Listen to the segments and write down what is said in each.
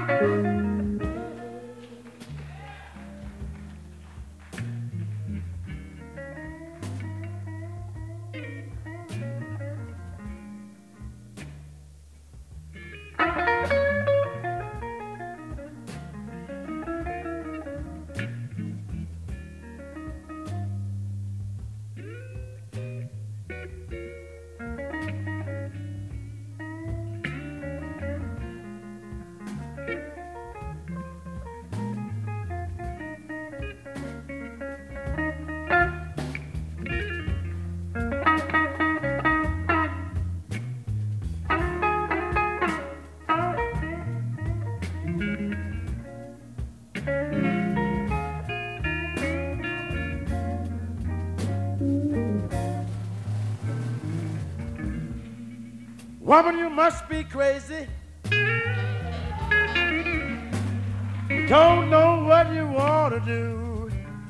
Woman, you must be crazy. Don't know what you want to do.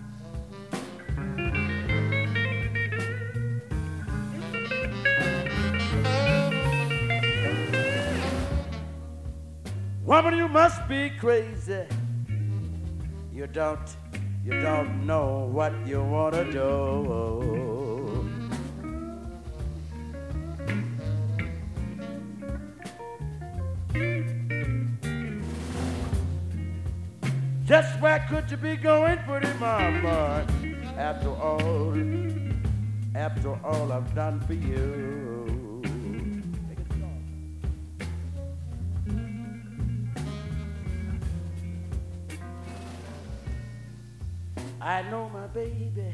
Woman, you must be crazy. You don't know what you want to do. Just where could you be going, pretty mama? After all I've done for you. I know my baby.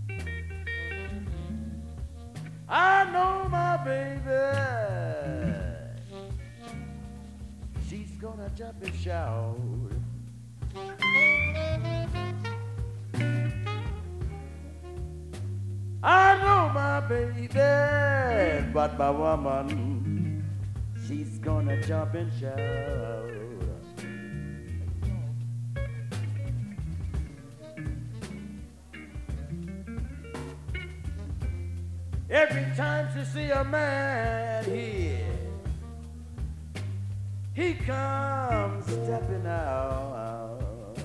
I know my baby. She's gonna jump and shout. I know my baby, but my woman, she's gonna jump and shout. Every time she see a man here, he comes stepping out.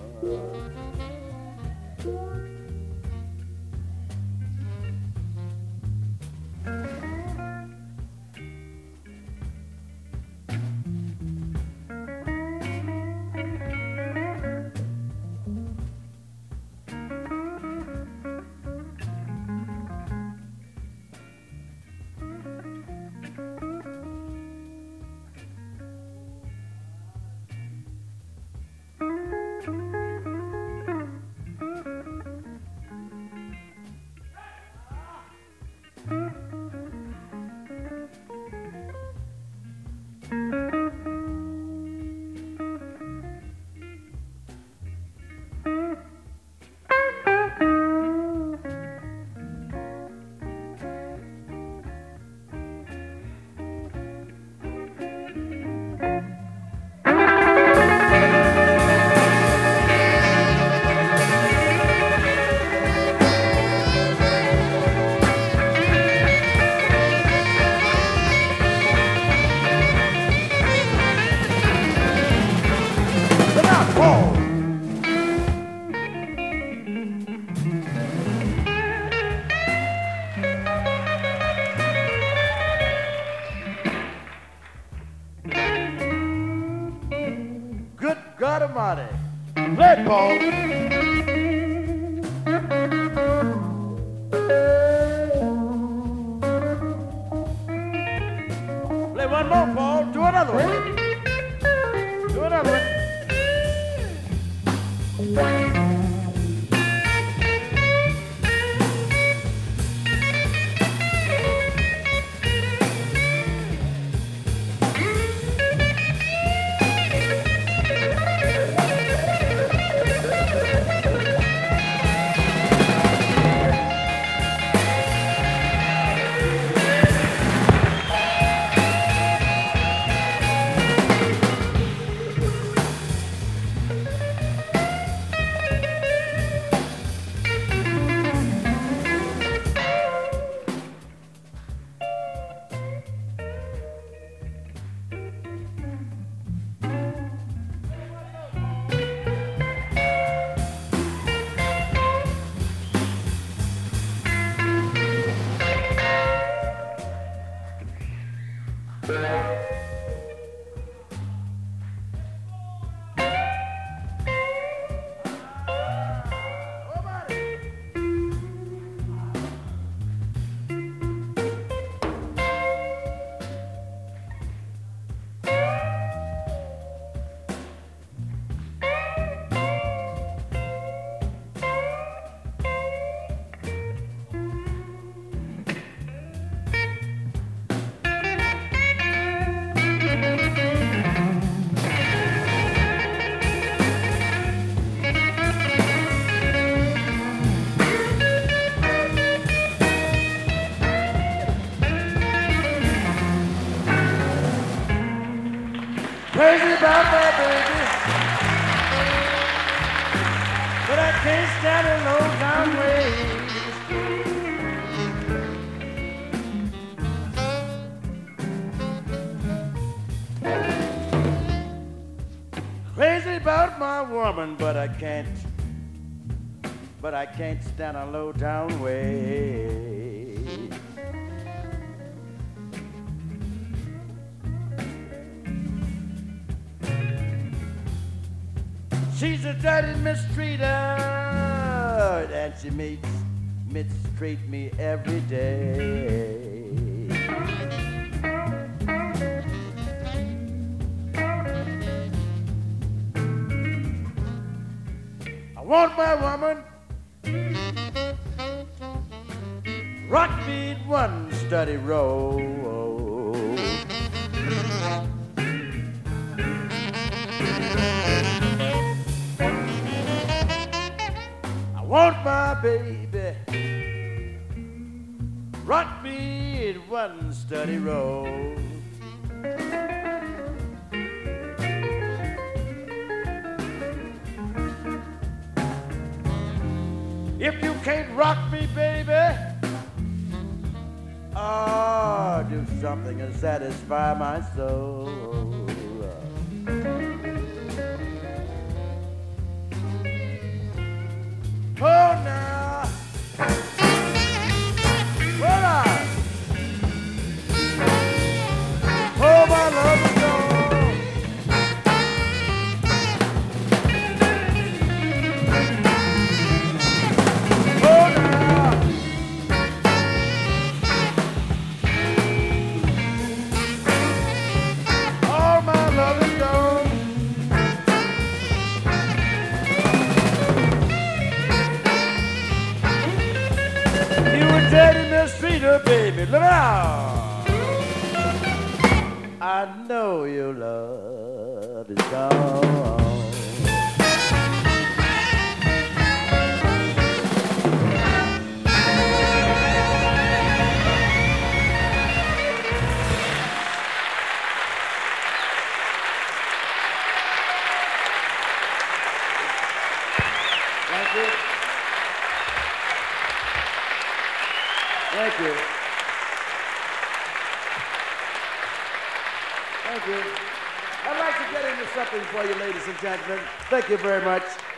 God Almighty. Play it, Paul. Play one more, Paul. Do another one. Do another one. Crazy about my baby, but I can't stand a low down way. Crazy about my woman, but I can't stand a low down way. She's a dirty mistreater, and she mistreat me every day. I want my woman rock me in one steady roll. Want my baby rock me in one steady roll. If you can't rock me, baby, oh, do something to satisfy my soul. Oh, now. Hold on. Oh, my love is gone. Oh, now. All my love is gone. Dirty mistreater, baby, look out! I know your love is gone. Thank you. Thank you. Thank you. I'd like to get into something for you, ladies and gentlemen. Thank you very much.